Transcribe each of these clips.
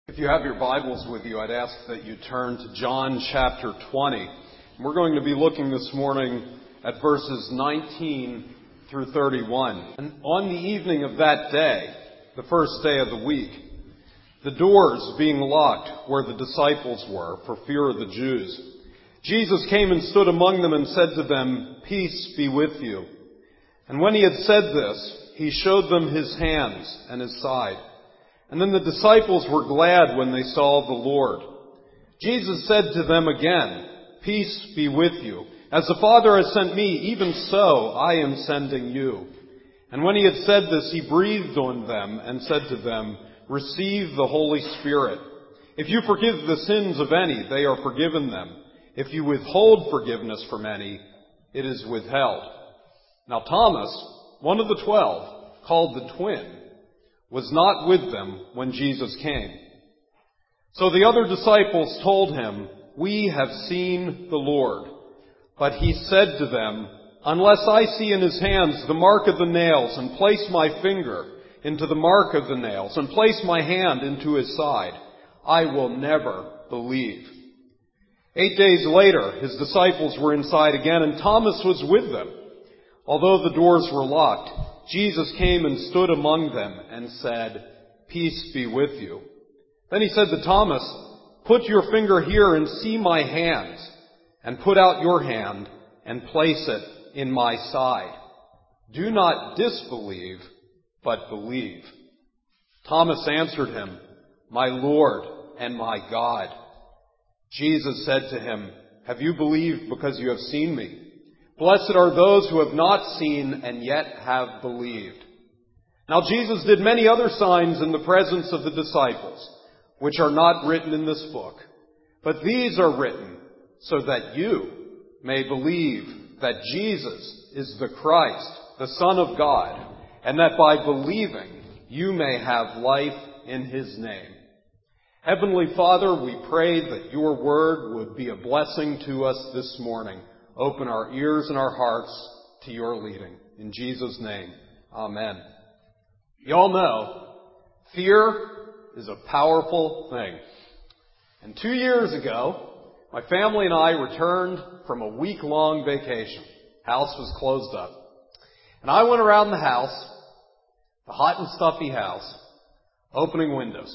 If you have your Bibles with you, I'd ask that you turn to John chapter 20. We're going to be looking this morning at verses 19 through 31. And on the evening of that day, the first day of the week, the doors being locked where the disciples were for fear of the Jews, Jesus came and stood among them and said to them, "Peace be with you." And when he had said this, he showed them his hands and his side. And then the disciples were glad when they saw the Lord. Jesus said to them again, "Peace be with you. As the Father has sent me, even so I am sending you." And when he had said this, he breathed on them and said to them, "Receive the Holy Spirit. If you forgive the sins of any, they are forgiven them. If you withhold forgiveness from any, it is withheld." Now Thomas, one of the 12, called the twin, was not with them when Jesus came. So the other disciples told him, "We have seen the Lord." But he said to them, "Unless I see in his hands the mark of the nails, and place my finger into the mark of the nails, and place my hand into his side, I will never believe." 8 days later, his disciples were inside again, and Thomas was with them. Although the doors were locked, Jesus came and stood among them and said, "Peace be with you." Then he said to Thomas, "Put your finger here and see my hands, and put out your hand and place it in my side. Do not disbelieve, but believe." Thomas answered him, "My Lord and my God." Jesus said to him, "Have you believed because you have seen me? Blessed are those who have not seen and yet have believed." Now Jesus did many other signs in the presence of the disciples, which are not written in this book. But these are written so that you may believe that Jesus is the Christ, the Son of God, and that by believing you may have life in his name. Heavenly Father, we pray that your word would be a blessing to us this morning. Open our ears and our hearts to your leading. In Jesus' name, amen. You all know, fear is a powerful thing. And 2 years ago, my family and I returned from a week-long vacation. House was closed up. And I went around the house, the hot and stuffy house, opening windows.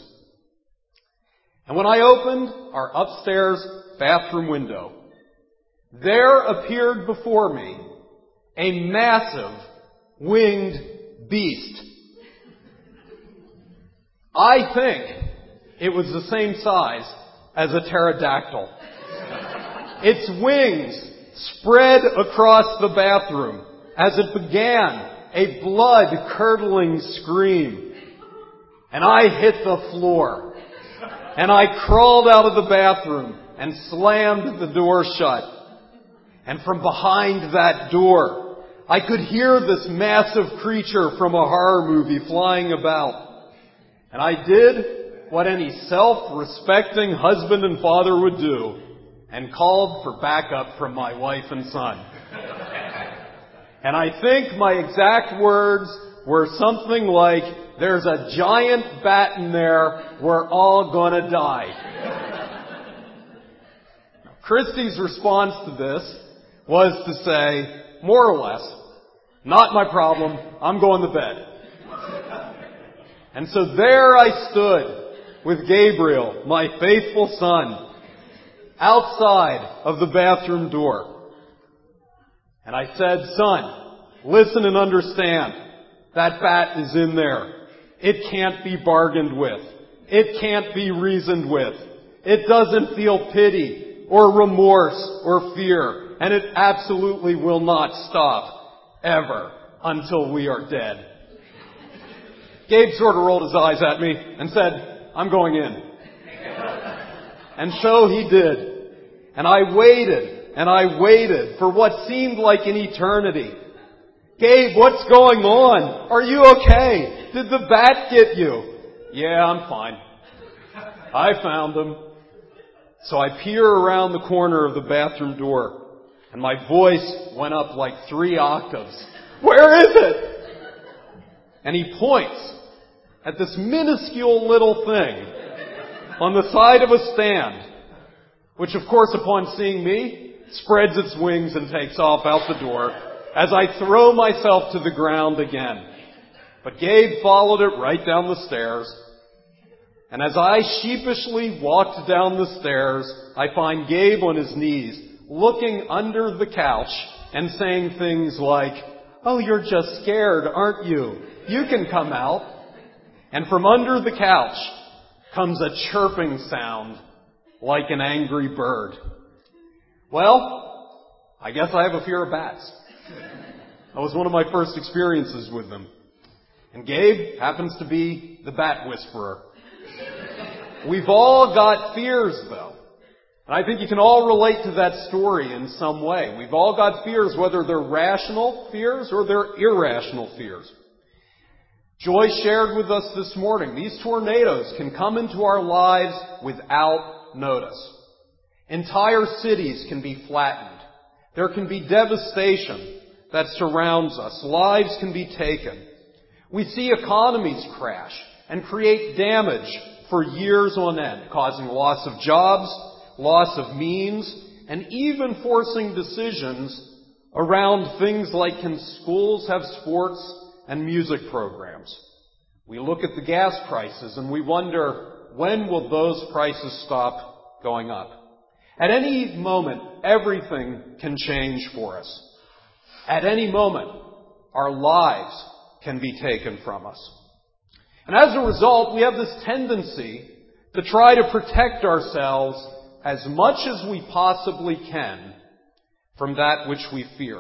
And when I opened our upstairs bathroom window, there appeared before me a massive winged beast. I think it was the same size as a pterodactyl. Its wings spread across the bathroom as it began a blood-curdling scream. And I hit the floor. And I crawled out of the bathroom and slammed the door shut. And from behind that door, I could hear this massive creature from a horror movie flying about. And I did what any self-respecting husband and father would do, and called for backup from my wife and son. And I think my exact words were something like, "There's a giant bat in there, we're all gonna die." Now, Christy's response to this was to say, more or less, "Not my problem, I'm going to bed." And so there I stood with Gabriel, my faithful son, outside of the bathroom door. And I said, "Son, listen and understand. That bat is in there. It can't be bargained with. It can't be reasoned with. It doesn't feel pity or remorse or fear. And it absolutely will not stop, ever, until we are dead." Gabe sort of rolled his eyes at me and said, "I'm going in." And so he did. And I waited for what seemed like an eternity. "Gabe, what's going on? Are you okay? Did the bat get you?" "Yeah, I'm fine. I found him." So I peer around the corner of the bathroom door, and my voice went up like 3 octaves. "Where is it?" And he points at this minuscule little thing on the side of a stand, which of course upon seeing me spreads its wings and takes off out the door as I throw myself to the ground again. But Gabe followed it right down the stairs. And as I sheepishly walked down the stairs, I find Gabe on his knees, looking under the couch and saying things like, "Oh, you're just scared, aren't you? You can come out." And from under the couch comes a chirping sound like an angry bird. Well, I guess I have a fear of bats. That was one of my first experiences with them. And Gabe happens to be the bat whisperer. We've all got fears, though. And I think you can all relate to that story in some way. We've all got fears, whether they're rational fears or they're irrational fears. Joy shared with us this morning, these tornadoes can come into our lives without notice. Entire cities can be flattened. There can be devastation that surrounds us. Lives can be taken. We see economies crash and create damage for years on end, causing loss of jobs, loss of means, and even forcing decisions around things like, can schools have sports and music programs? We look at the gas prices and we wonder, when will those prices stop going up? At any moment, everything can change for us. At any moment, our lives can be taken from us. And as a result, we have this tendency to try to protect ourselves as much as we possibly can from that which we fear.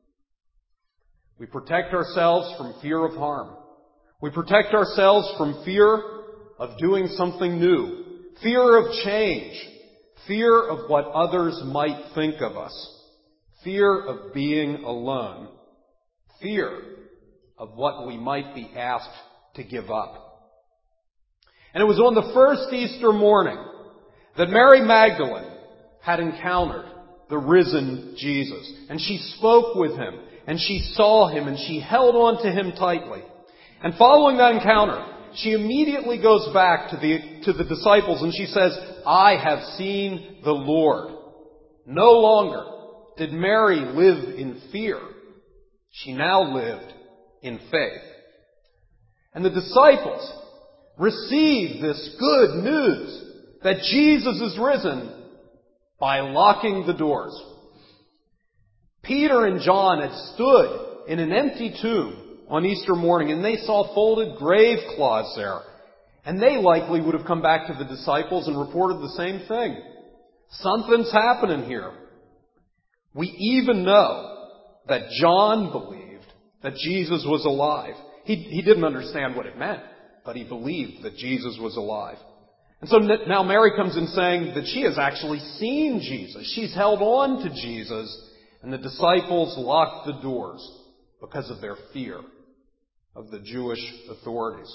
We protect ourselves from fear of harm. We protect ourselves from fear of doing something new, fear of change, fear of what others might think of us, fear of being alone, fear of what we might be asked to give up. And it was on the first Easter morning that Mary Magdalene had encountered the risen Jesus. And she spoke with him, and she saw him, and she held on to him tightly. And following that encounter, she immediately goes back to the disciples and she says, "I have seen the Lord." No longer did Mary live in fear. She now lived in faith. And the disciples received this good news that Jesus is risen by locking the doors. Peter and John had stood in an empty tomb on Easter morning, and they saw folded grave cloths there. And they likely would have come back to the disciples and reported the same thing. Something's happening here. We even know that John believed that Jesus was alive. He didn't understand what it meant, but he believed that Jesus was alive. And so now Mary comes in saying that she has actually seen Jesus. She's held on to Jesus, and the disciples locked the doors because of their fear of the Jewish authorities.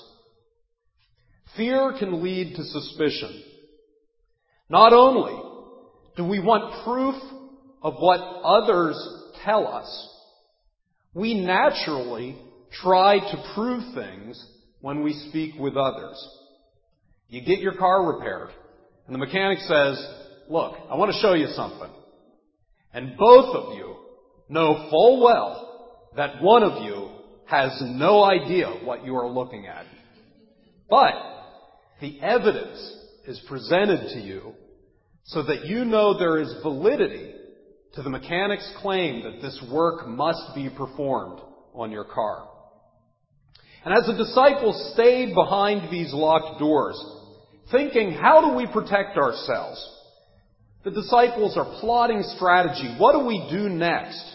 Fear can lead to suspicion. Not only do we want proof of what others tell us, we naturally try to prove things when we speak with others. You get your car repaired, and the mechanic says, "Look, I want to show you something." And both of you know full well that one of you has no idea what you are looking at. But the evidence is presented to you so that you know there is validity to the mechanic's claim that this work must be performed on your car. And as the disciples stayed behind these locked doors, thinking, how do we protect ourselves? The disciples are plotting strategy. What do we do next?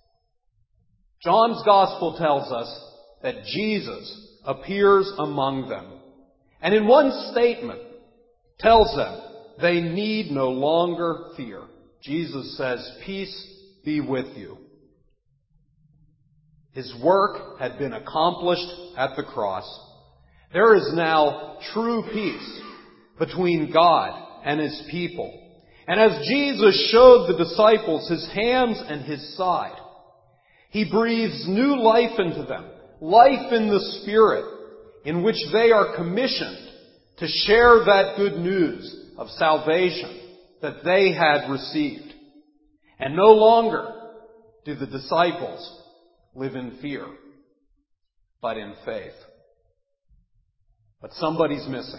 John's Gospel tells us that Jesus appears among them. And in one statement, tells them they need no longer fear. Jesus says, "Peace be with you." His work had been accomplished at the cross. There is now true peace between God and His people. And as Jesus showed the disciples His hands and His side, He breathes new life into them, life in the Spirit, in which they are commissioned to share that good news of salvation that they had received. And no longer do the disciples live in fear, but in faith. But somebody's missing.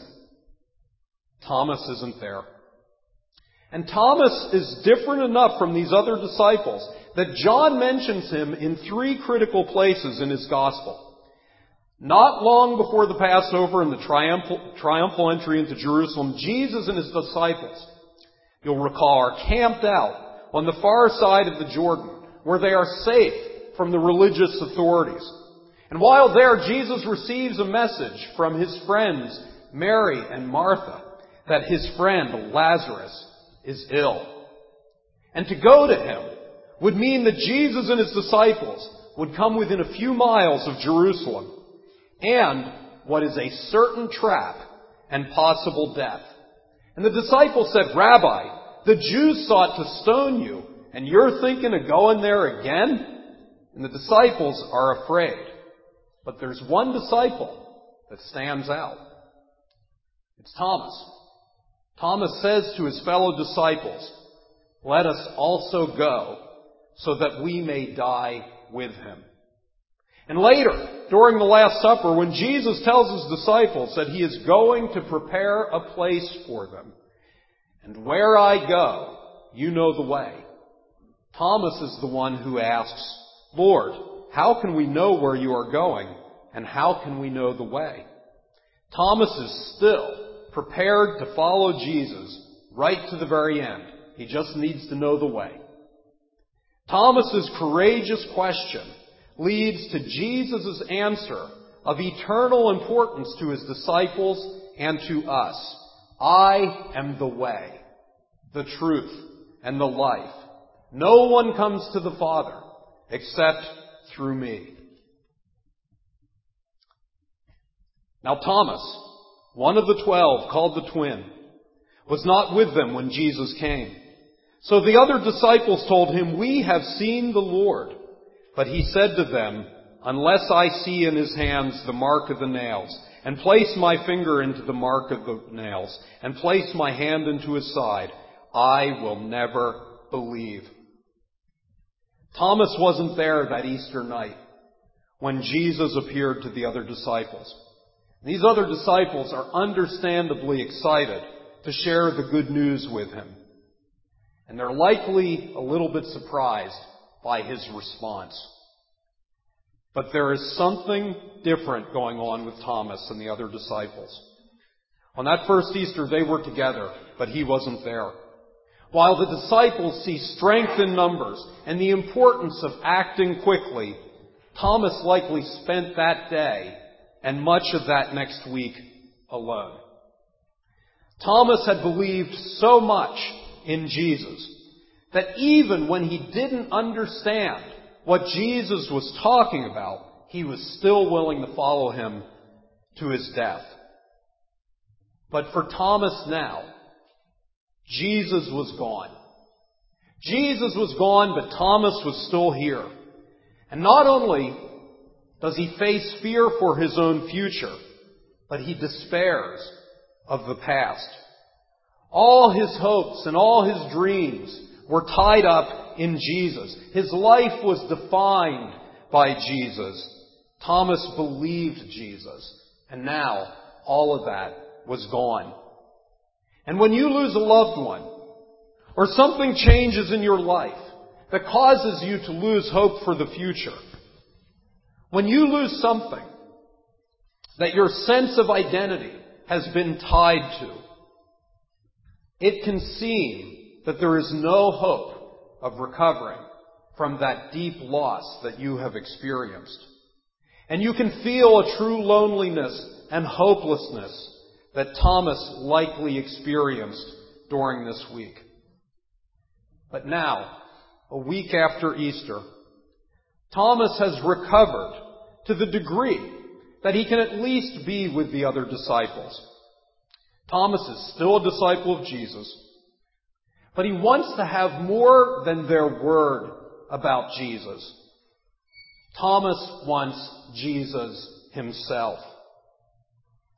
Thomas isn't there. And Thomas is different enough from these other disciples that John mentions him in 3 critical places in his gospel. Not long before the Passover and the triumphal entry into Jerusalem, Jesus and his disciples, you'll recall, are camped out on the far side of the Jordan, where they are safe from the religious authorities. And while there, Jesus receives a message from his friends Mary and Martha that his friend Lazarus is ill. And to go to him would mean that Jesus and his disciples would come within a few miles of Jerusalem and what is a certain trap and possible death. And the disciples said, "Rabbi, the Jews sought to stone you, and you're thinking of going there again?" And the disciples are afraid. But there's one disciple that stands out. It's Thomas. Thomas says to his fellow disciples, "Let us also go, so that we may die with him." And later, during the Last Supper, when Jesus tells his disciples that he is going to prepare a place for them, "And where I go, you know the way," Thomas is the one who asks, "Lord, how can we know where you are going, and how can we know the way?" Thomas is still prepared to follow Jesus right to the very end. He just needs to know the way. Thomas's courageous question leads to Jesus' answer of eternal importance to his disciples and to us. "I am the way, the truth, and the life. No one comes to the Father except through me." Now Thomas, one of the 12, called the twin, was not with them when Jesus came. So the other disciples told him, "We have seen the Lord." But he said to them, "Unless I see in his hands the mark of the nails, and place my finger into the mark of the nails, and place my hand into his side, I will never believe." Thomas wasn't there that Easter night when Jesus appeared to the other disciples. These other disciples are understandably excited to share the good news with him. And they're likely a little bit surprised by his response. But there is something different going on with Thomas and the other disciples. On that first Easter, they were together, but he wasn't there. While the disciples see strength in numbers and the importance of acting quickly, Thomas likely spent that day and much of that next week alone. Thomas had believed so much in Jesus that even when he didn't understand what Jesus was talking about, he was still willing to follow him to his death. But for Thomas now, Jesus was gone. Jesus was gone, but Thomas was still here. And not only does he face fear for his own future, but he despairs of the past. All his hopes and all his dreams were tied up in Jesus. His life was defined by Jesus. Thomas believed Jesus, and now all of that was gone. And when you lose a loved one, or something changes in your life that causes you to lose hope for the future, when you lose something that your sense of identity has been tied to, it can seem that there is no hope of recovering from that deep loss that you have experienced. And you can feel a true loneliness and hopelessness that Thomas likely experienced during this week. But now, a week after Easter, Thomas has recovered to the degree that he can at least be with the other disciples. Thomas is still a disciple of Jesus, but he wants to have more than their word about Jesus. Thomas wants Jesus himself.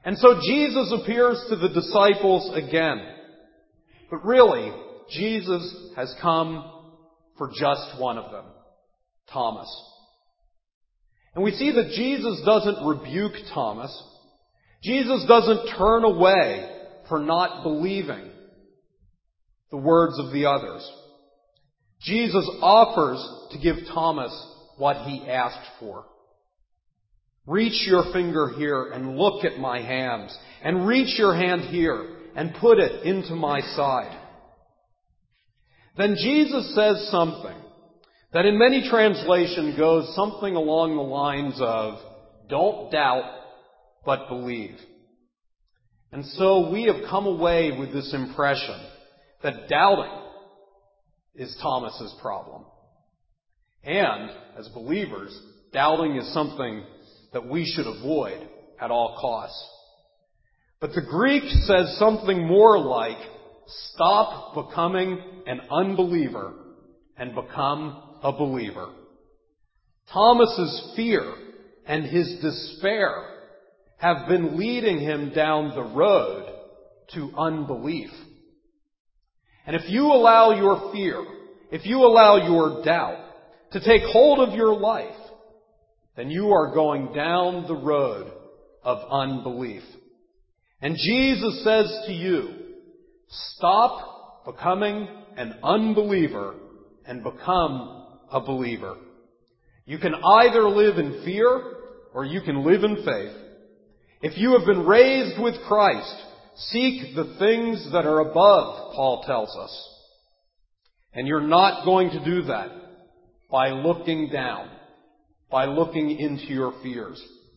And so Jesus appears to the disciples again. But really, Jesus has come for just one of them, Thomas. And we see that Jesus doesn't rebuke Thomas. Jesus doesn't turn away for not believing the words of the others. Jesus offers to give Thomas what he asked for. Reach your finger here and look at my hands, and reach your hand here and put it into my side. Then Jesus says something that in many translations goes something along the lines of, don't doubt, but believe. And so we have come away with this impression that doubting is Thomas's problem. And, as believers, doubting is something that we should avoid at all costs. But the Greek says something more like, stop becoming an unbeliever and become a believer. Thomas's fear and his despair have been leading him down the road to unbelief. And if you allow your fear, if you allow your doubt to take hold of your life, then you are going down the road of unbelief. And Jesus says to you, stop becoming an unbeliever and become a believer. You can either live in fear or you can live in faith. If you have been raised with Christ, seek the things that are above, Paul tells us. And you're not going to do that by looking down, by looking into your fears.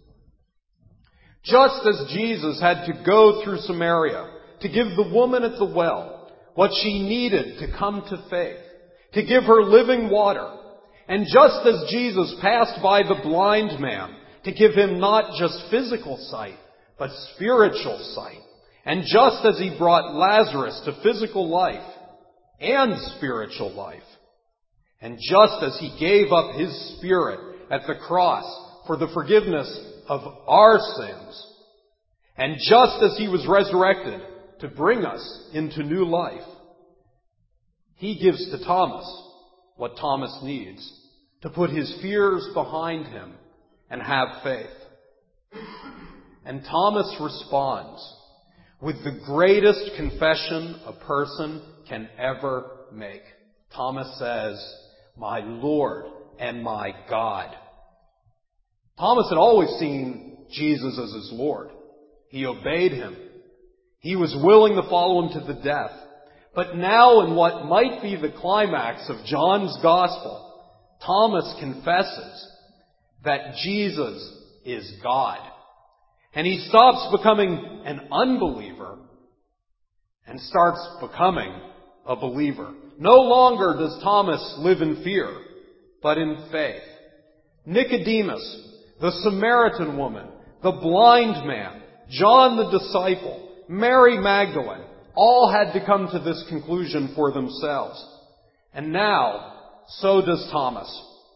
Just as Jesus had to go through Samaria to give the woman at the well what she needed to come to faith, to give her living water, and just as Jesus passed by the blind man to give him not just physical sight, but spiritual sight, and just as he brought Lazarus to physical life and spiritual life, and just as he gave up his spirit at the cross for the forgiveness of our sins, and just as he was resurrected to bring us into new life, he gives to Thomas what Thomas needs to put his fears behind him and have faith. And Thomas responds with the greatest confession a person can ever make. Thomas says, "My Lord and my God." Thomas had always seen Jesus as his Lord. He obeyed him. He was willing to follow him to the death. But now, in what might be the climax of John's Gospel, Thomas confesses that Jesus is God. And he stops becoming an unbeliever and starts becoming a believer. No longer does Thomas live in fear, but in faith. Nicodemus, the Samaritan woman, the blind man, John the disciple, Mary Magdalene, all had to come to this conclusion for themselves. And now, so does Thomas.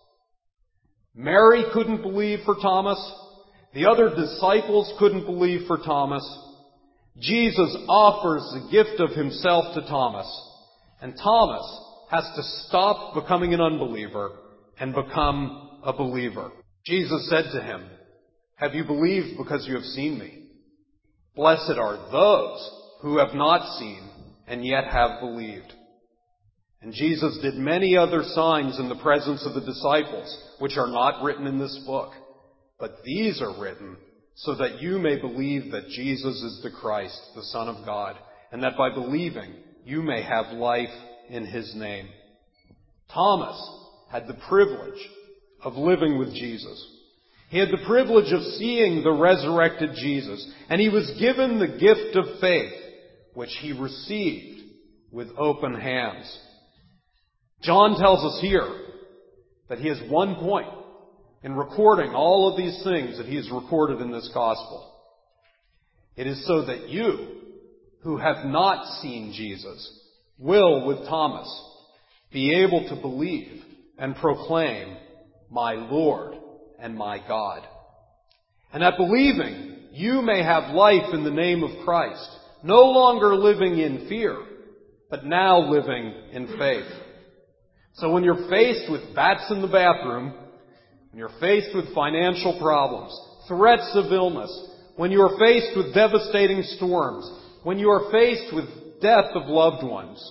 Mary couldn't believe for Thomas. The other disciples couldn't believe for Thomas. Jesus offers the gift of himself to Thomas. And Thomas has to stop becoming an unbeliever and become a believer. Jesus said to him, "Have you believed because you have seen me? Blessed are those who have not seen and yet have believed." And Jesus did many other signs in the presence of the disciples, which are not written in this book. But these are written so that you may believe that Jesus is the Christ, the Son of God, and that by believing you may have life in his name. Thomas had the privilege of living with Jesus. He had the privilege of seeing the resurrected Jesus, and he was given the gift of faith, which he received with open hands. John tells us here that he has one point in recording all of these things that he has recorded in this gospel. It is so that you, who have not seen Jesus, will, with Thomas, be able to believe and proclaim, "My Lord and my God." And that believing you may have life in the name of Christ, no longer living in fear, but now living in faith. So when you're faced with bats in the bathroom, when you're faced with financial problems, threats of illness, when you are faced with devastating storms, when you are faced with death of loved ones,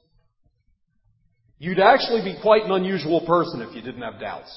you'd actually be quite an unusual person if you didn't have doubts.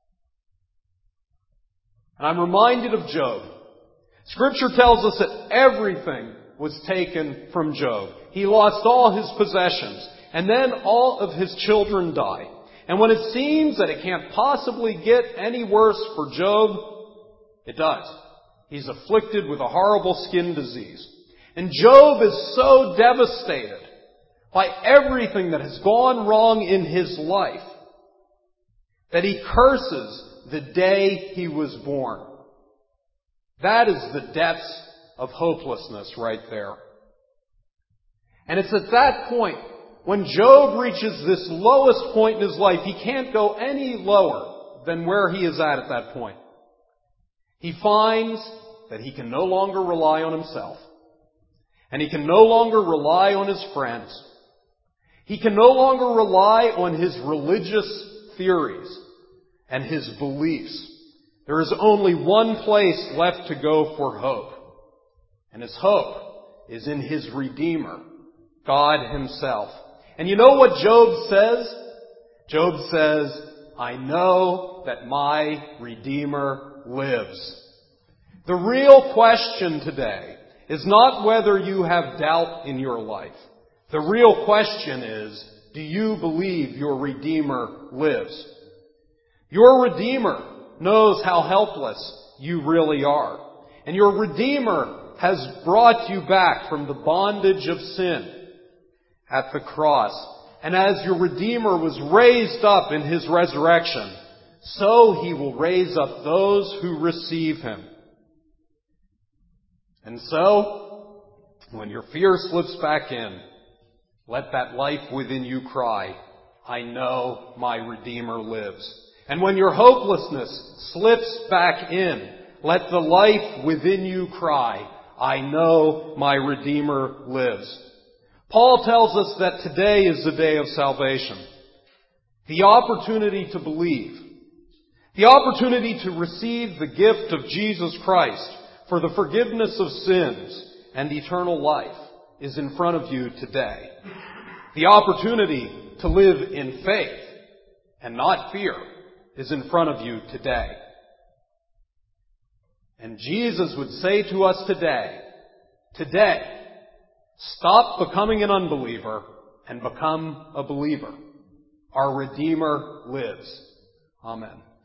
And I'm reminded of Job. Scripture tells us that everything was taken from Job. He lost all his possessions, and then all of his children died. And when it seems that it can't possibly get any worse for Job, it does. He's afflicted with a horrible skin disease. And Job is so devastated by everything that has gone wrong in his life that he curses the day he was born. That is the depths of hopelessness right there. And it's at that point, when Job reaches this lowest point in his life, he can't go any lower than where he is at that point. He finds that he can no longer rely on himself. And he can no longer rely on his friends. He can no longer rely on his religious theories and his beliefs. There is only one place left to go for hope. And his hope is in his Redeemer, God Himself. And you know what Job says? Job says, I know that my Redeemer lives. The real question today is not whether you have doubt in your life. The real question is, do you believe your Redeemer lives? Your Redeemer knows how helpless you really are. And your Redeemer has brought you back from the bondage of sin at the cross. And as your Redeemer was raised up in His resurrection, so He will raise up those who receive Him. And so, when your fear slips back in, let that life within you cry, I know my Redeemer lives. And when your hopelessness slips back in, let the life within you cry, I know my Redeemer lives. Paul tells us that today is the day of salvation. The opportunity to believe. The opportunity to receive the gift of Jesus Christ for the forgiveness of sins and eternal life is in front of you today. The opportunity to live in faith and not fear is in front of you today. And Jesus would say to us today, stop becoming an unbeliever and become a believer. Our Redeemer lives. Amen.